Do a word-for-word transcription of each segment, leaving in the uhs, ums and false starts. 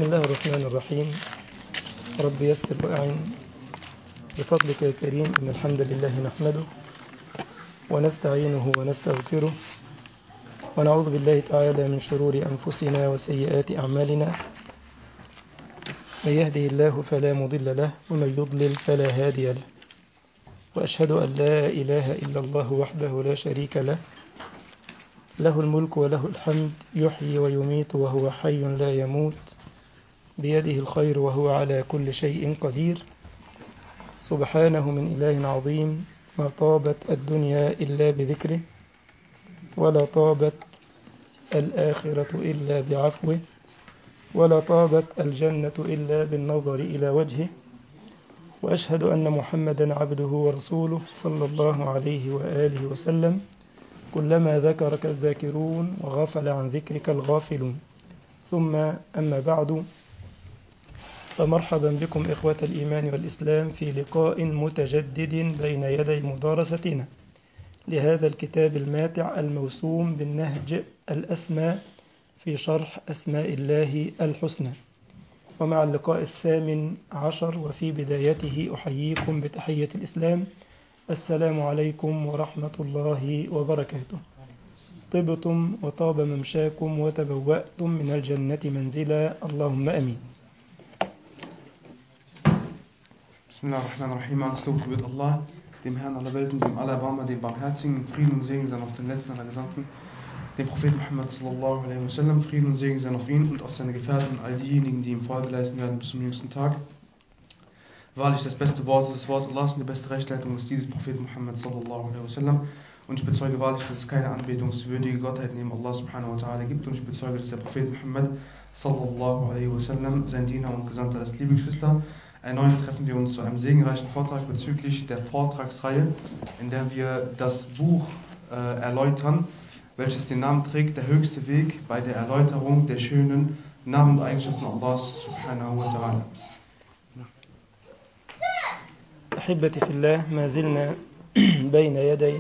بسم الله الرحمن الرحيم. رب يسر وأعن بفضلك يا كريم. إن الحمد لله نحمده ونستعينه ونستغفره ونعوذ بالله تعالى من شرور أنفسنا وسيئات أعمالنا. من يهده الله فلا مضل له ومن يضلل فلا هادي له، وأشهد أن لا إله إلا الله وحده لا شريك له، له الملك وله الحمد، يحيي ويميت وهو حي لا يموت، بيده الخير وهو على كل شيء قدير. سبحانه من إله عظيم، ما طابت الدنيا إلا بذكره، ولا طابت الآخرة إلا بعفوه، ولا طابت الجنة إلا بالنظر إلى وجهه. وأشهد أن محمدا عبده ورسوله صلى الله عليه وآله وسلم. كلما ذكرك الذاكرون وغفل عن ذكرك الغافلون. ثم أما بعد، فمرحبا بكم إخوة الإيمان والإسلام في لقاء متجدد بين يدي مدارستنا لهذا الكتاب الماتع الموسوم بالنهج الأسماء في شرح أسماء الله الحسنى، ومع اللقاء الثامن عشر وفي بدايته أحييكم بتحية الإسلام. السلام عليكم ورحمة الله وبركاته. طبتم وطاب ممشاكم وتبوأتم من الجنة منزلا، اللهم أمين. Bismillahirrahmanirrahim. Alles Lob gebührt Allah, dem Herrn aller Welten, dem Allerbarmer, dem Barmherzigen. Frieden und Segen seien auf den letzten aller Gesandten, dem Propheten Muhammad sallallahu alaihi wasallam. Frieden und Segen seien auf ihn und auf seine Gefährten und all diejenigen, die ihm Folge leisten werden bis zum jüngsten Tag. Wahrlich, das beste Wort ist das Wort Allahs und die beste Rechtleitung ist dieses Propheten Muhammad sallallahu alaihi wasallam. Und ich bezeuge wahrlich, dass es keine anbetungswürdige Gottheit neben Allah subhanahu wa ta'ala gibt. Und ich bezeuge, dass der Prophet Muhammad sallallahu alaihi wasallam sein Diener und Gesandter ist. Liebe Geschwister, erneut treffen wir uns zu einem segenreichen Vortrag bezüglich der Vortragsreihe, in der wir das Buch äh, erläutern, welches den Namen trägt, der höchste Weg bei der Erläuterung der schönen Namen und Eigenschaften Allahs subhanahu wa ta'ala. أحبتي في الله، ما زلنا بين يدي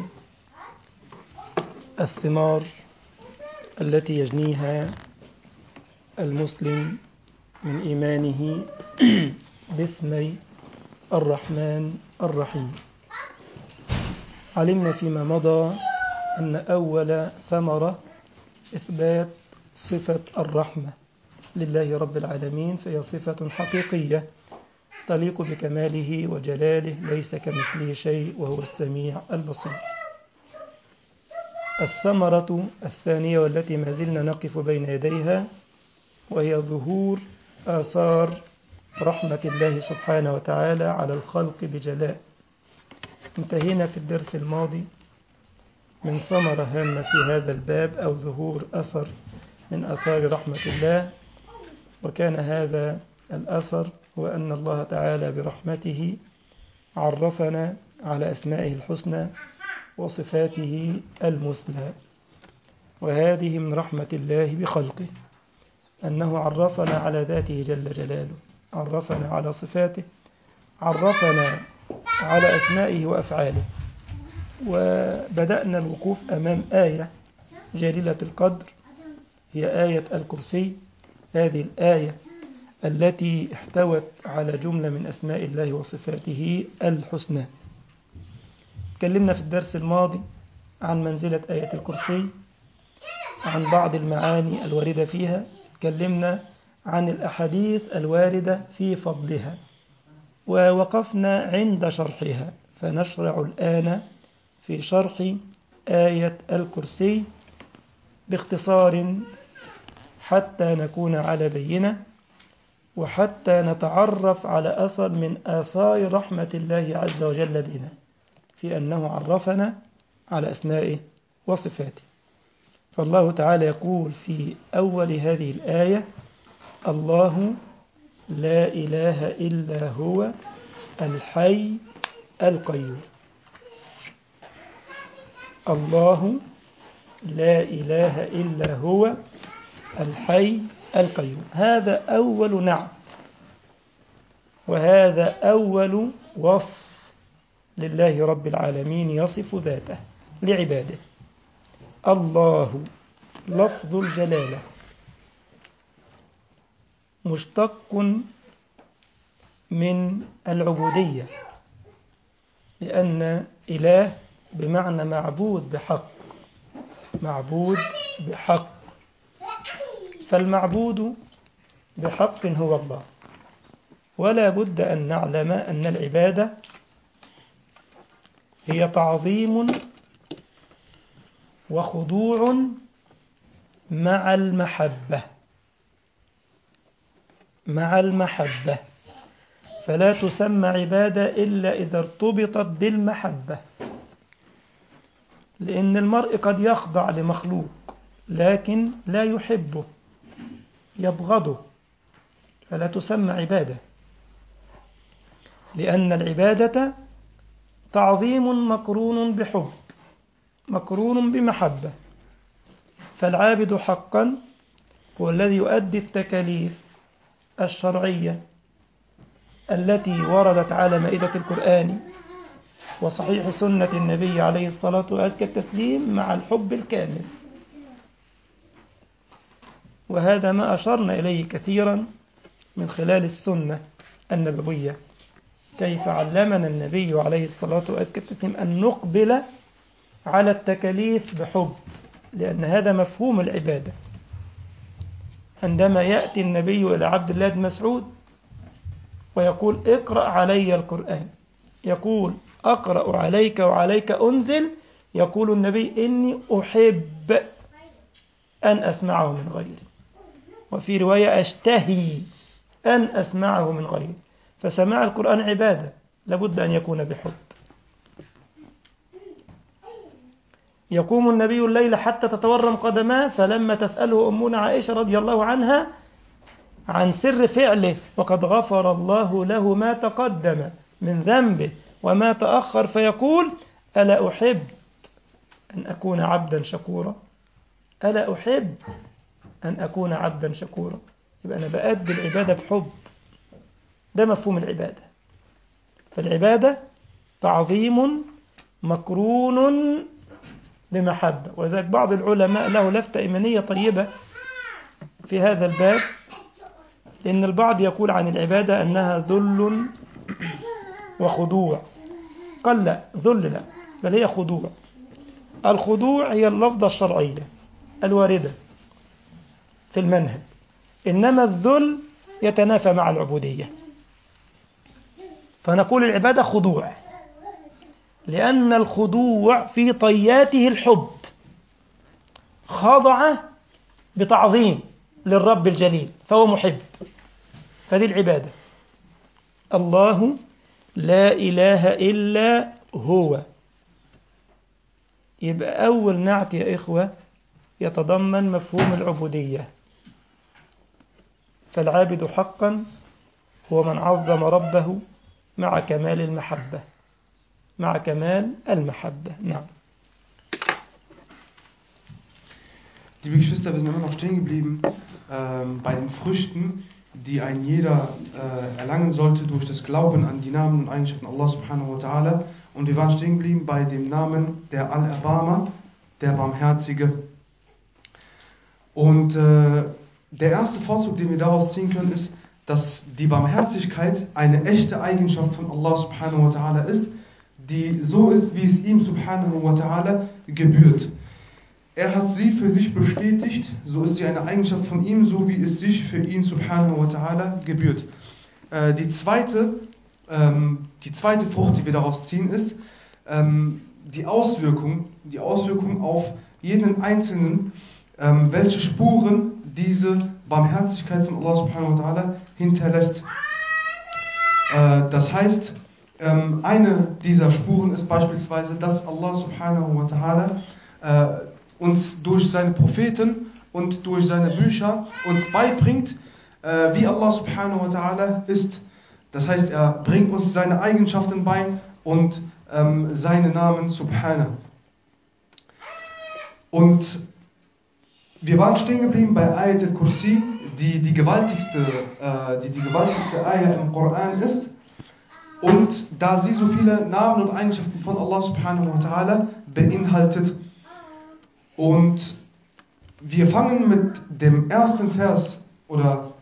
الثمار التي يجنيها المسلم من إيمانه باسمي الرحمن الرحيم. علمنا فيما مضى أن أول ثمرة إثبات صفة الرحمة لله رب العالمين، فهي صفة حقيقية تليق بكماله وجلاله، ليس كمثله شيء وهو السميع البصير. الثمرة الثانية والتي ما زلنا نقف بين يديها وهي ظهور آثار رحمة الله سبحانه وتعالى على الخلق بجلاء. انتهينا في الدرس الماضي من ثمرة هامة في هذا الباب، أو ظهور أثر من آثار رحمة الله، وكان هذا الأثر هو أن الله تعالى برحمته عرفنا على أسمائه الحسنى وصفاته المثلى. وهذه من رحمة الله بخلقه، أنه عرفنا على ذاته جل جلاله، عرفنا على صفاته، عرفنا على أسمائه وأفعاله. وبدأنا الوقوف أمام آية جليلة القدر، هي آية الكرسي. هذه الآية التي احتوت على جملة من أسماء الله وصفاته الحسنى. تكلمنا في الدرس الماضي عن منزلة آية الكرسي، عن بعض المعاني الواردة فيها، تكلمنا عن الأحاديث الواردة في فضلها، ووقفنا عند شرحها. فنشرع الآن في شرح آية الكرسي باختصار حتى نكون على بينة، وحتى نتعرف على أثر من آثار رحمة الله عز وجل بنا، في أنه عرفنا على أسمائه وصفاته. فالله تعالى يقول في أول هذه الآية: الله لا إله إلا هو الحي القيوم. الله لا إله إلا هو الحي القيوم. هذا أول نعت، وهذا أول وصف لله رب العالمين يصف ذاته لعباده. الله لفظ الجلالة، مشتق من العبودية، لأن إله بمعنى معبود بحق، معبود بحق، فالمعبود بحق هو الله. ولا بد أن نعلم أن العبادة هي تعظيم وخضوع مع المحبة، مع المحبة، فلا تسمى عبادة إلا إذا ارتبطت بالمحبة، لأن المرء قد يخضع لمخلوق لكن لا يحبه، يبغضه، فلا تسمى عبادة، لأن العبادة تعظيم مقرون بحب، مقرون بمحبة. فالعابد حقا هو الذي يؤدي التكاليف الشرعية التي وردت على مائدة القرآن وصحيح سنة النبي عليه الصلاة وأزكى التسليم مع الحب الكامل. وهذا ما أشرنا إليه كثيرا من خلال السنة النبوية، كيف علمنا النبي عليه الصلاة وأزكى التسليم أن نقبل على التكاليف بحب، لأن هذا مفهوم العبادة. عندما يأتي النبي إلى عبد الله بن مسعود ويقول اقرأ علي القرآن، يقول أقرأ عليك وعليك أنزل، يقول النبي إني أحب أن أسمعه من غيري، وفي رواية أشتهي أن أسمعه من غيري. فسماع القرآن عبادة لابد أن يكون بحب. يقوم النبي الليل حتى تتورم قدماه، فلما تسأله أمنا عائشة رضي الله عنها عن سر فعله وقد غفر الله له ما تقدم من ذنبه وما تأخر، فيقول ألا أحب أن أكون عبدا شكورا، ألا أحب أن أكون عبدا شكورا. يبقى أنا بأدي العبادة بحب، ده مفهوم العبادة. فالعبادة تعظيم مقرون بمحبة. وذلك بعض العلماء له لفتة إيمانية طيبة في هذا الباب، لأن البعض يقول عن العبادة أنها ذل وخضوع. قال لا، ذل لا، بل هي خضوع. الخضوع هي اللفظة الشرعية الواردة في المنهج، إنما الذل يتنافى مع العبودية. فنقول العبادة خضوع، لأن الخضوع في طياته الحب، خضع بتعظيم للرب الجليل فهو محب، فدي العبادة. الله لا إله إلا هو، يبقى أول نعت يا إخوة يتضمن مفهوم العبودية. فالعابد حقا هو من عظم ربه مع كمال المحبة، مع كمال المحبة. نعم. Liebe Geschwister, wir sind immer noch stehen geblieben ähm, bei den Früchten, die ein jeder äh, erlangen sollte durch das Glauben an die Namen und Eigenschaften Allah subhanahu wa ta'ala. Und wir waren stehen geblieben bei dem Namen der Al-Erbarmer, der Barmherzige. Und äh, der erste Vorzug, den wir daraus ziehen können, ist, dass die Barmherzigkeit eine echte Eigenschaft von Allah subhanahu wa ta'ala ist, die so ist, wie es ihm subhanahu wa ta'ala gebührt. Er hat sie für sich bestätigt, so ist sie eine Eigenschaft von ihm, so wie es sich für ihn subhanahu wa ta'ala gebührt. Äh, die, zweite, ähm, die zweite Frucht, die wir daraus ziehen, ist ähm, die Auswirkung, die Auswirkung auf jeden Einzelnen, ähm, welche Spuren diese Barmherzigkeit von Allah subhanahu wa ta'ala hinterlässt. Äh, das heißt, ähm, eine dieser Spuren ist beispielsweise, dass Allah subhanahu wa ta'ala äh, uns durch seine Propheten und durch seine Bücher uns beibringt, äh, wie Allah subhanahu wa ta'ala ist. Das heißt, er bringt uns seine Eigenschaften bei und ähm, seine Namen subhanahu. Und wir waren stehen geblieben bei Ayat al-Kursi, die die gewaltigste, äh, die, die gewaltigste Ayat im Koran ist. Und da sie so viele Namen und Eigenschaften von Allah subhanahu wa ta'ala beinhaltet. Und wir fangen mit dem ersten Vers oder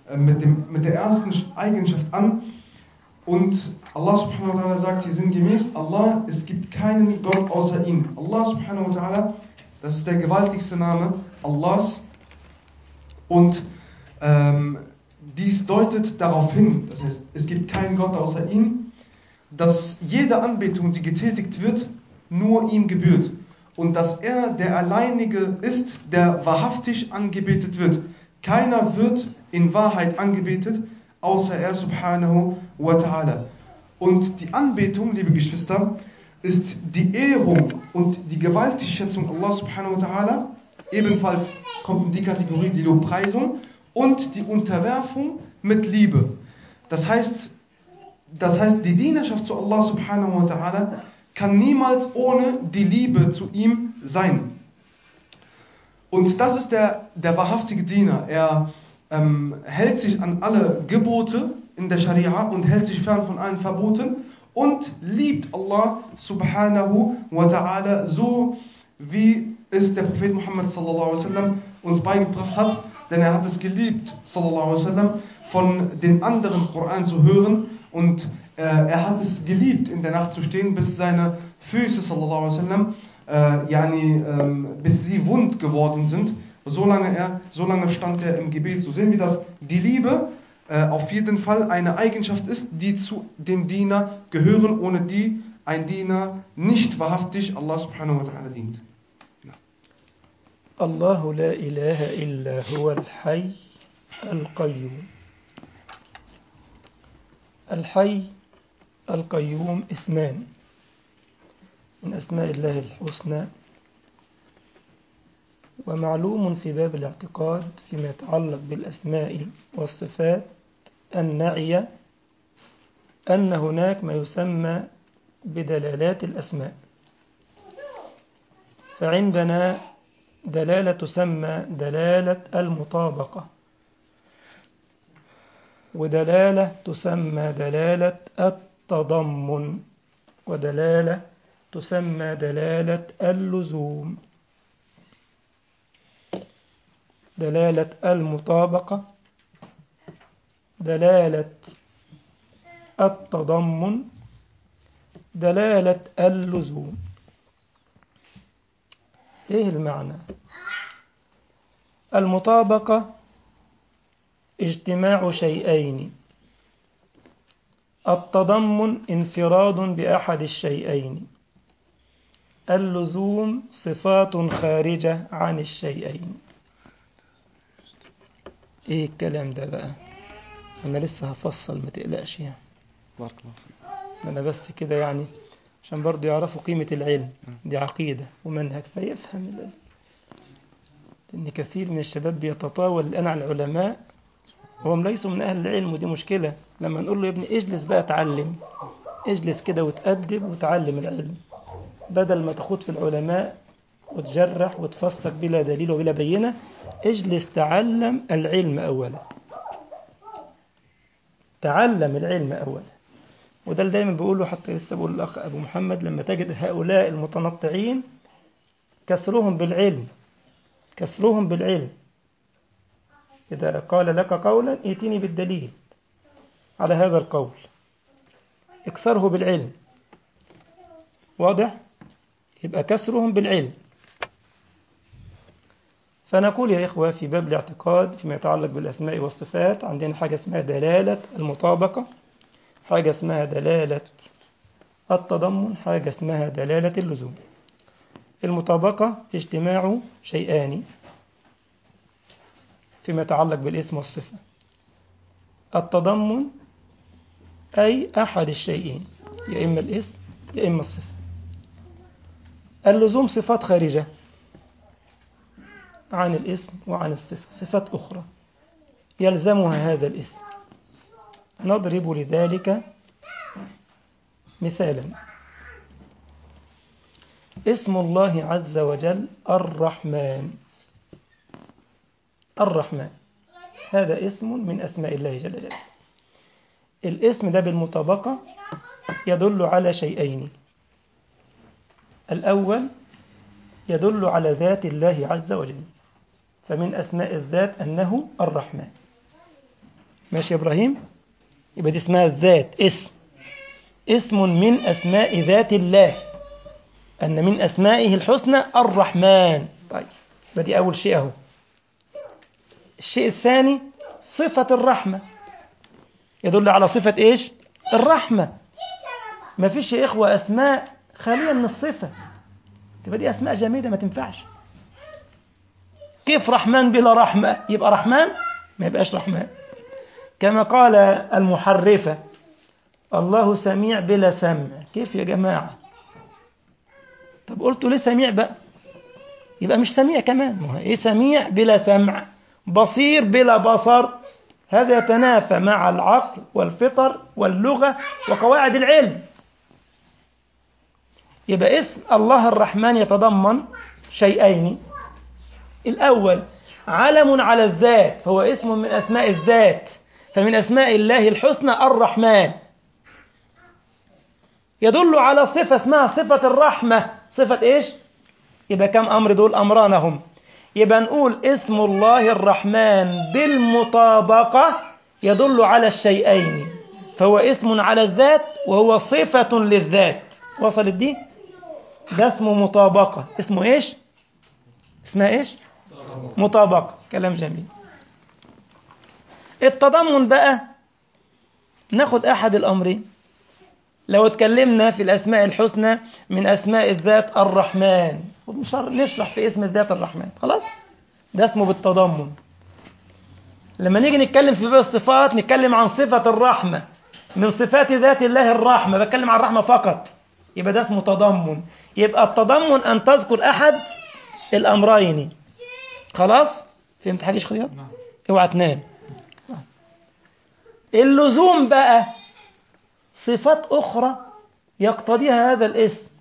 äh, mit, dem, mit der ersten Eigenschaft an. Und Allah subhanahu wa ta'ala sagt hier sinngemäß, Allah, es gibt keinen Gott außer ihm. Allah subhanahu wa ta'ala, das ist der gewaltigste Name Allahs. Und ähm, dies deutet darauf hin, das heißt, es gibt keinen Gott außer ihm, dass jede Anbetung, die getätigt wird, nur ihm gebührt. Und dass er der Alleinige ist, der wahrhaftig angebetet wird. Keiner wird in Wahrheit angebetet, außer er subhanahu wa ta'ala. Und die Anbetung, liebe Geschwister, ist die Ehrung und die Gewaltigschätzung Allah subhanahu wa ta'ala. Ebenfalls kommt in die Kategorie die Lobpreisung und die Unterwerfung mit Liebe. Das heißt, das heißt, die Dienerschaft zu Allah subhanahu wa ta'ala kann niemals ohne die Liebe zu ihm sein. Und das ist der, der wahrhaftige Diener. Er ähm, hält sich an alle Gebote in der Scharia und hält sich fern von allen Verboten und liebt Allah subhanahu wa ta'ala so, wie es der Prophet Muhammad sallallahu alaihi wasallam uns beigebracht hat. Denn er hat es geliebt, sallallahu alaihi wasallam, von den anderen Koran zu hören und äh, er hat es geliebt, in der Nacht zu stehen, bis seine Füße, sallallahu alaihi wasallam, äh, yani, ähm, bis sie wund geworden sind. Solange, er, solange stand er im Gebet. So sehen wir, dass die Liebe äh, auf jeden Fall eine Eigenschaft ist, die zu dem Diener gehören, ohne die ein Diener nicht wahrhaftig Allah subhanahu wa ta'ala dient. Ja. Allahu la ilaha illa huwa al-hayy al-qayyum. Al-hayy al-qayyum isman من أسماء الله الحسنى، ومعلوم في باب الاعتقاد فيما يتعلق بالأسماء والصفات النعية أن هناك ما يسمى بدلالات الأسماء. فعندنا دلالة تسمى دلالة المطابقة، ودلالة تسمى دلالة التضمن، ودلالة تسمى دلالة اللزوم. دلالة المطابقة، دلالة التضمن، دلالة اللزوم. إيه المعنى؟ المطابقة اجتماع شيئين، التضمن انفراد بأحد الشيئين، اللزوم صفات خارجة عن الشيئين. ايه الكلام ده بقى؟ انا لسه هفصل، ما تقلقش يعني. بارك الله فيك. انا بس كده يعني عشان برضو يعرفوا قيمة العلم، دي عقيدة ومنهج فيفهم اللازم. لان كثير من الشباب بيتطاول الان على العلماء وهم ليسوا من اهل العلم، ودي مشكلة. لما نقول له يا ابني اجلس بقى اتعلم، اجلس كده وتأدب وتعلم العلم، بدل ما تخوض في العلماء وتجرح وتفسق بلا دليل وبلا بينة، اجلس تعلم العلم أولا. تعلم العلم أولا. وده اللي دايما بيقوله، حتى لسه بقول الأخ أبو محمد، لما تجد هؤلاء المتنطعين كسرهم بالعلم، كسرهم بالعلم. إذا قال لك قولا ائتني بالدليل على هذا القول، اكسره بالعلم. واضح؟ يبقى كسرهم بالعلم. فنقول يا إخوة في باب الاعتقاد فيما يتعلق بالأسماء والصفات عندنا حاجة اسمها دلالة المطابقة، حاجة اسمها دلالة التضمن، حاجة اسمها دلالة اللزوم. المطابقة اجتماع شيئان فيما يتعلق بالاسم والصفة. التضمن أي أحد الشيئين، يا إما الاسم يا إما الصفة. اللزوم صفات خارجة عن الاسم وعن الصفة، صفات أخرى يلزمها هذا الاسم. نضرب لذلك مثالا. اسم الله عز وجل الرحمن. الرحمن هذا اسم من أسماء الله جل جلاله. الاسم ده بالمطابقة يدل على شيئين. الأول يدل على ذات الله عز وجل، فمن أسماء الذات أنه الرحمن. ماشي يا إبراهيم؟ يبقى دي اسمها الذات، اسم اسم من أسماء ذات الله، أن من أسمائه الحسنى الرحمن. طيب يبقى دي أول شيء أهو. الشيء الثاني صفة الرحمة، يدل على صفة إيش؟ الرحمة. ما فيش يا إخوة أسماء خالية من الصفة، تبقى دي أسماء جامدة ما تنفعش. كيف رحمن بلا رحمة يبقى رحمن؟ ما يبقاش رحمن. كما قال المحرفة الله سميع بلا سمع. كيف يا جماعة؟ طب قلتوا ليه سميع بقى؟ يبقى مش سميع كمان. ما هو ايه سميع بلا سمع؟ بصير بلا بصر. هذا يتنافى مع العقل والفطر واللغة وقواعد العلم. يبقى اسم الله الرحمن يتضمن شيئين. الأول علم على الذات، فهو اسم من أسماء الذات، فمن أسماء الله الحسنى الرحمن، يدل على صفة اسمها صفة الرحمة. صفة إيش؟ يبقى كم أمر دول؟ أمرانهم. يبقى نقول اسم الله الرحمن بالمطابقة يدل على الشيئين، فهو اسم على الذات وهو صفة للذات. وصلت دي؟ ده اسمه مطابقة. اسمه إيش؟ اسمها إيش؟ مطابقة. كلام جميل. التضمن بقى ناخد أحد الأمرين. لو اتكلمنا في الأسماء الحسنى من أسماء الذات الرحمن، نشرح في اسم الذات الرحمن، خلاص ده اسمه بالتضمن. لما نيجي نتكلم في بقى الصفات نتكلم عن صفة الرحمة من صفات ذات الله الرحمة، بتكلم عن الرحمة فقط، يبقى ده اسمه تضمن. يبقى التضمن أن تذكر أحد الأمرين. خلاص فهمت حاجة خياط؟ اوعى تنام. اللزوم بقى صفات أخرى يقتضيها هذا الاسم.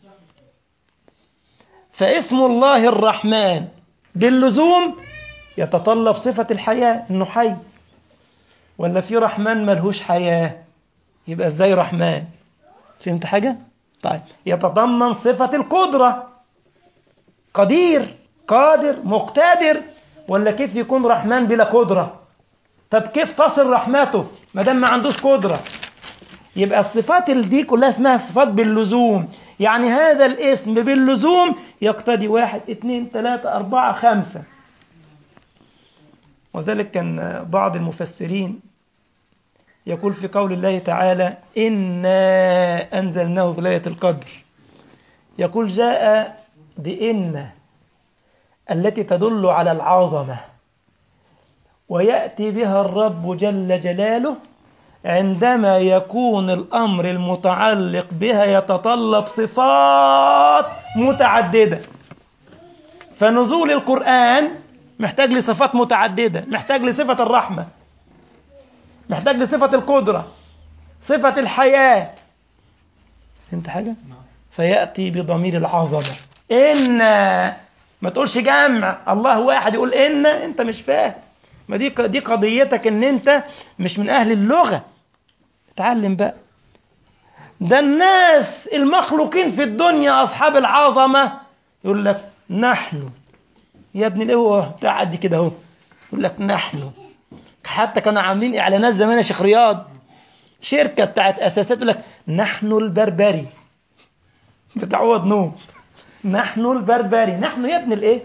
فاسم الله الرحمن باللزوم يتطلب صفة الحياة، إنه حي. ولا في رحمن ملهوش حياة؟ يبقى ازاي رحمن؟ فهمت حاجة؟ طيب يتضمن صفة القدرة، قدير، قادر، مقتدر. ولا كيف يكون رحمن بلا قدرة؟ طب كيف تصل رحمته ما دام ما عندوش قدرة؟ يبقى الصفات دي كلها اسمها صفات باللزوم. يعني هذا الاسم باللزوم يقتضي واحد اثنين ثلاثة أربعة خمسة. وذلك كان بعض المفسرين يقول في قول الله تعالى إنا أنزلناه في ليلة القدر، يقول جاء بإن التي تدل على العظمة، ويأتي بها الرب جل جلاله عندما يكون الأمر المتعلق بها يتطلب صفات متعددة. فنزول القرآن محتاج لصفات متعددة، محتاج لصفة الرحمة، محتاج لصفة القدرة، صفة الحياة. فهمت حاجة؟ فيأتي بضمير العظمة. إن ما تقولش جمع الله واحد يقول إن، أنت مش فاهم. ما دي دي قضيتك إن أنت مش من أهل اللغة. اتعلم بقى. ده الناس المخلوقين في الدنيا أصحاب العظمة يقول لك نحن. يا ابن الايه هو بتاع قد كده اهو يقول لك نحن. حتى كانوا عاملين اعلانات زمان يا شيخ رياض، شركه بتاعت اساسات يقول لك نحن البربري بتاع عوض نوم. نحن البربري. نحن يا ابن الايه؟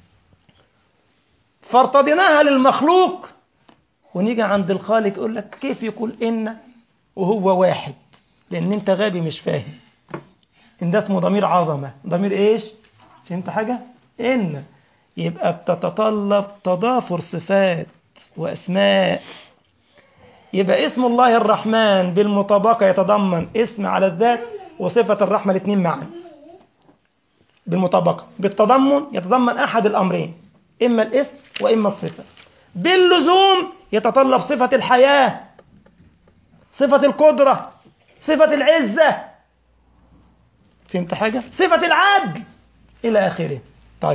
فارتضيناها للمخلوق ونيجي عند الخالق يقول لك كيف يقول ان وهو واحد؟ لان انت غبي مش فاهم. ان ده اسمه ضمير عظمه. ضمير ايش؟ فهمت حاجه؟ ان يبقى بتتطلب تضافر صفات وأسماء. يبقى اسم الله الرحمن بالمطابقة يتضمن اسم على الذات وصفة الرحمة الاثنين معا بالمطابقة. بالتضمن يتضمن أحد الأمرين، إما الاسم وإما الصفة. باللزوم يتطلب صفة الحياة، صفة القدرة، صفة العزة. فهمت حاجة؟ صفة العدل إلى آخره. طيب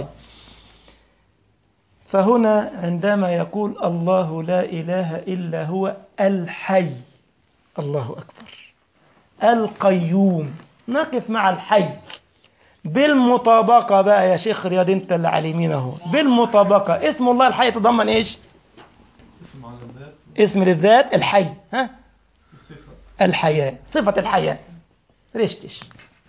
فهنا عندما يقول الله لا إله إلا هو الحي، الله أكبر، القيوم، نقف مع الحي بالمطابقة بقى يا شيخ رياض انت اللي على يمين اهو. بالمطابقة اسم الله الحي يتضمن ايش؟ اسم للذات الحي، ها الحياة، صفة الحياة. رشتش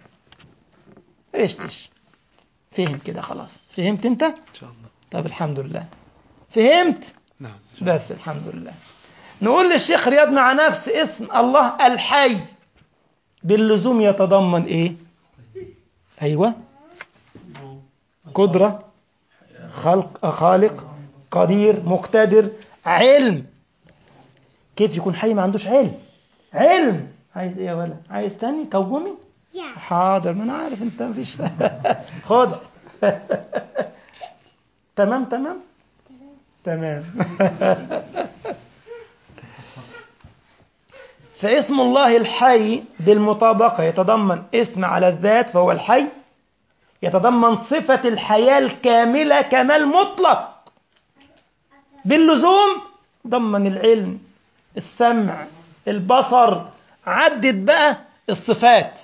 رشتش فهم كده خلاص؟ فهمت انت؟ إن شاء الله. طب الحمد لله فهمت. نعم. بس الحمد لله. نقول للشيخ رياض مع نفس اسم الله الحي باللزوم يتضمن ايه؟ ايوه، قدرة، خلق، خالق، قدير، مقتدر، علم. كيف يكون حي ما عندوش علم؟ علم عايز ايه يا ولا؟ عايز تاني كومي؟ حاضر، ما انا عارف انت مفيش. خد. تمام تمام تمام. فاسم الله الحي بالمطابقة يتضمن اسم على الذات فهو الحي، يتضمن صفة الحياة الكاملة كمال مطلق، باللزوم ضمن العلم، السمع، البصر، عدد بقى الصفات.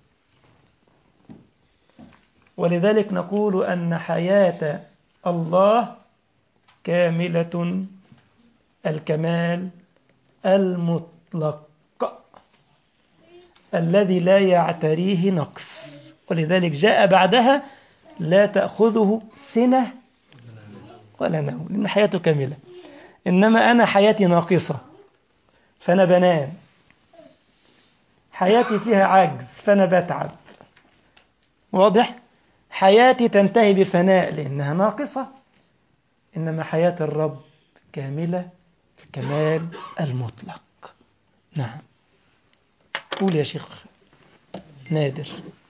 ولذلك نقول أن حياة الله كاملة الكمال المطلق الذي لا يعتريه نقص. ولذلك جاء بعدها لا تأخذه سنة ولا نوم، لأن حياته كاملة. إنما أنا حياتي ناقصة فأنا بنام، حياتي فيها عجز فأنا بتعب، واضح؟ حياتي تنتهي بفناء لأنها ناقصة. إنما حياة الرب كاملة الكمال المطلق. نعم، قول يا شيخ نادر.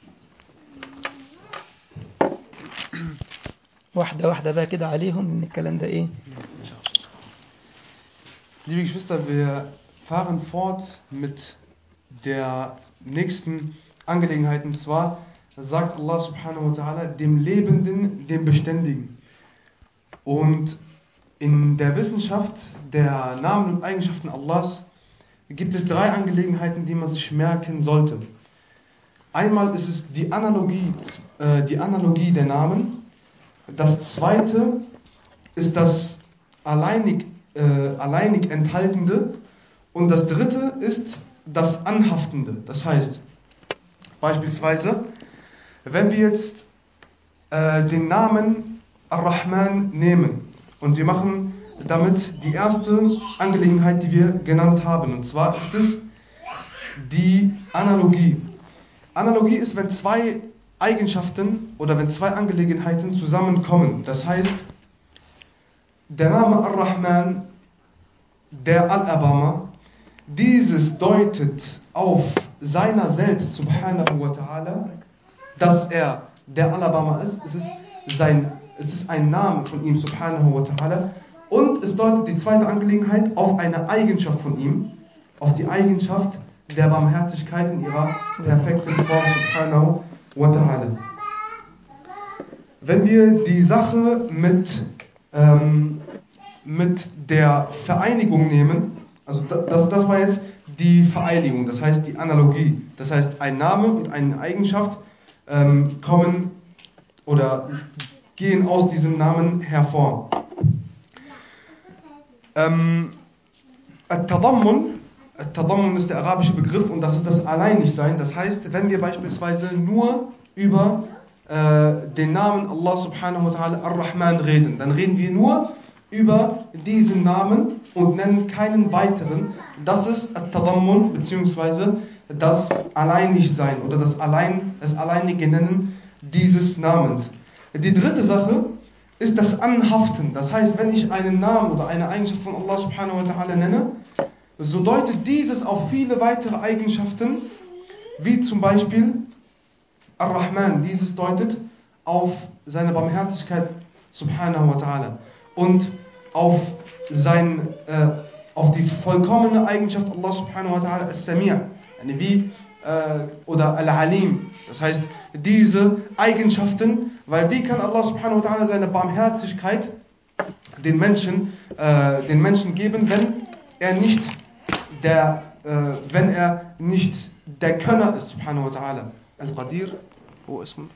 واحدة واحدة بقى كده عليهم إن الكلام ده إيه. Liebe Geschwister, wir fahren fort mit der nächsten Angelegenheit. Und zwar sagt Allah subhanahu wa ta'ala, dem Lebenden, dem Beständigen. Und in der Wissenschaft der Namen und Eigenschaften Allahs gibt es drei Angelegenheiten, die man sich merken sollte. Einmal ist es die Analogie, äh, die Analogie der Namen. Das zweite ist das alleinig, äh, alleinig Enthaltende. Und das dritte ist das Anhaftende. Das heißt, beispielsweise, wenn wir jetzt äh, den Namen Ar-Rahman nehmen und wir machen damit die erste Angelegenheit, die wir genannt haben. Und zwar ist es die Analogie. Analogie ist, wenn zwei Eigenschaften oder wenn zwei Angelegenheiten zusammenkommen. Das heißt, der Name Ar-Rahman, der Al-Abama, dieses deutet auf seiner selbst, subhanahu wa ta'ala, dass er der Al-Abama ist. Es ist, sein, es ist ein Name von ihm, subhanahu wa ta'ala. Und es deutet die zweite Angelegenheit auf eine Eigenschaft von ihm, auf die Eigenschaft der Barmherzigkeit in ihrer perfekten Form, subhanahu wa ta'ala. Wenn wir die Sache mit, ähm, mit der Vereinigung nehmen, also das, das war jetzt die Vereinigung, das heißt die Analogie. Das heißt, ein Name und eine Eigenschaft ähm, kommen oder gehen aus diesem Namen hervor. Ähm, At-Tadammun, At-Tadammun ist der arabische Begriff und das ist das Alleinigsein. Das heißt, wenn wir beispielsweise nur über äh, den Namen Allah subhanahu wa ta'ala Ar-Rahman reden, dann reden wir nur über diesen Namen und nennen keinen weiteren. Das ist At-Tadammun bzw. das Alleinigsein oder das, Allein, das alleinige Nennen dieses Namens. Die dritte Sache ist das Anhaften. Das heißt, wenn ich einen Namen oder eine Eigenschaft von Allah subhanahu wa ta'ala nenne, so deutet dieses auf viele weitere Eigenschaften, wie zum Beispiel Ar-Rahman. Dieses deutet auf seine Barmherzigkeit subhanahu wa ta'ala und auf, sein, äh, auf die vollkommene Eigenschaft Allah subhanahu wa ta'ala As-Sami' wie äh, oder Al-Alim. Das heißt, diese Eigenschaften, weil wie kann Allah subhanahu wa ta'ala seine Barmherzigkeit den Menschen, äh, den Menschen geben, wenn er nicht der, äh, wenn er nicht der Könner ist, subhanahu wa ta'ala. Al-Qadir, wo ist man?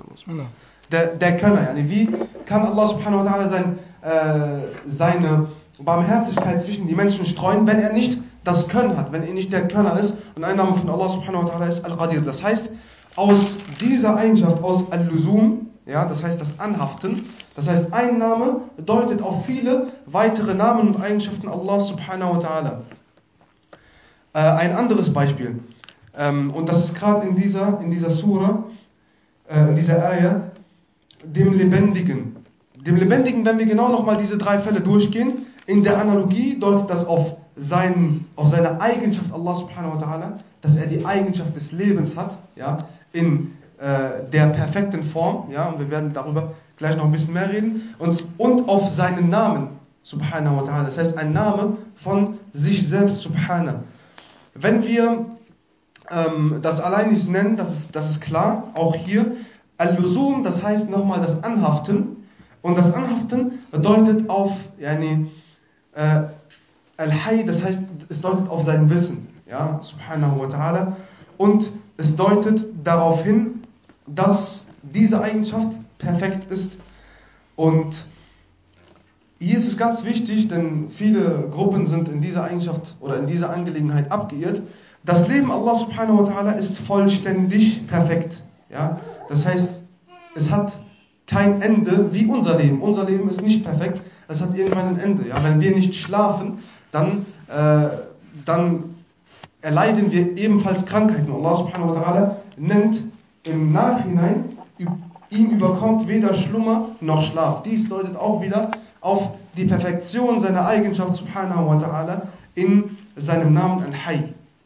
Der, der Könner, yani wie kann Allah subhanahu wa ta'ala sein, äh, seine Barmherzigkeit zwischen die Menschen streuen, wenn er nicht das Können hat, wenn er nicht der Könner ist. Und ein Name von Allah subhanahu wa ta'ala ist Al-Qadir. Das heißt, aus dieser Eigenschaft, aus Al-Luzum, ja, das heißt das Anhaften, das heißt ein Name deutet auf viele weitere Namen und Eigenschaften Allah subhanahu wa ta'ala. Äh, ein anderes Beispiel, ähm, und das ist gerade in dieser, in dieser Surah, äh, in dieser Ayah, dem Lebendigen. Dem Lebendigen, wenn wir genau nochmal diese drei Fälle durchgehen, in der Analogie deutet das auf, sein, auf seine Eigenschaft Allah subhanahu wa ta'ala, dass er die Eigenschaft des Lebens hat, ja, in äh, der perfekten Form, ja, und wir werden darüber gleich noch ein bisschen mehr reden, und, und auf seinen Namen subhanahu wa ta'ala, das heißt ein Name von sich selbst subhanahu. Wenn wir ähm, das allein nicht nennen, das ist, das ist klar, auch hier, Al-Luzum, das heißt nochmal das Anhaften, und das Anhaften deutet auf, yani, äh, Al-Hayy, das heißt, es deutet auf sein Wissen, ja, subhanahu wa ta'ala, und es deutet darauf hin, dass diese Eigenschaft perfekt ist. Und hier ist es ganz wichtig, denn viele Gruppen sind in dieser Eigenschaft oder in dieser Angelegenheit abgeirrt. Das Leben Allah subhanahu wa ta'ala ist vollständig perfekt. Ja? Das heißt, es hat kein Ende wie unser Leben. Unser Leben ist nicht perfekt, es hat irgendwann ein Ende. Ja? Wenn wir nicht schlafen, dann, äh, dann erleiden wir ebenfalls Krankheiten. Allah subhanahu wa ta'ala nennt im Nachhinein, ihn überkommt weder Schlummer noch Schlaf. Dies deutet auch wieder auf die Perfektion seiner Eigenschaft subhanahu wa ta'ala in seinem Namen Al-Hayy.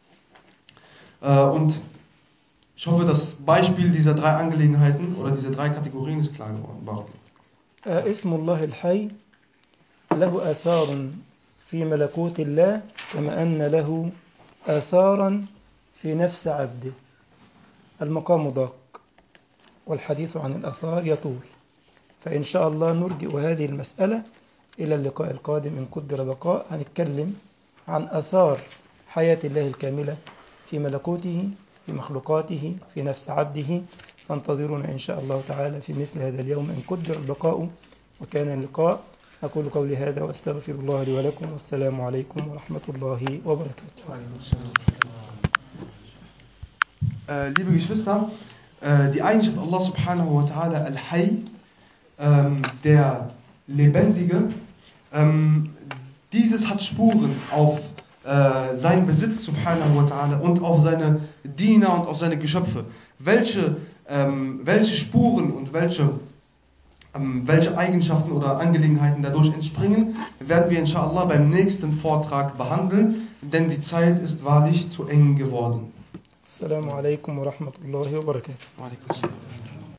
Und ich hoffe, das Beispiel dieser drei Angelegenheiten oder dieser drei Kategorien ist klar geworden. اسم الله الحي له آثار في ملكوت الله كما أن له آثارا في نفس عبده. المقام ضاق والحديث عن الآثار يطول، فإن شاء الله نرجئ هذه المسألة إلى اللقاء القادم إن قدر بقاء. هنتكلم عن آثار حياة الله الكاملة في ملكوته، في مخلوقاته، في نفس عبده. فانتظرونا إن شاء الله تعالى في مثل هذا اليوم إن قدر البقاء وكان اللقاء. أقول قولي هذا وأستغفر الله لي ولكم، والسلام عليكم ورحمة الله وبركاته. Äh, liebe Geschwister, äh, die Eigenschaft Allah subhanahu wa ta'ala Al-Hayy, ähm, der Lebendige, ähm, dieses hat Spuren auf äh, seinen Besitz subhanahu wa ta'ala und auf seine Diener und auf seine Geschöpfe. Welche, ähm, welche Spuren und welche, ähm, welche Eigenschaften oder Angelegenheiten dadurch entspringen, werden wir inshallah beim nächsten Vortrag behandeln, denn die Zeit ist wahrlich zu eng geworden. Assalamu alaikum wa rahmatullahi wa barakatuh.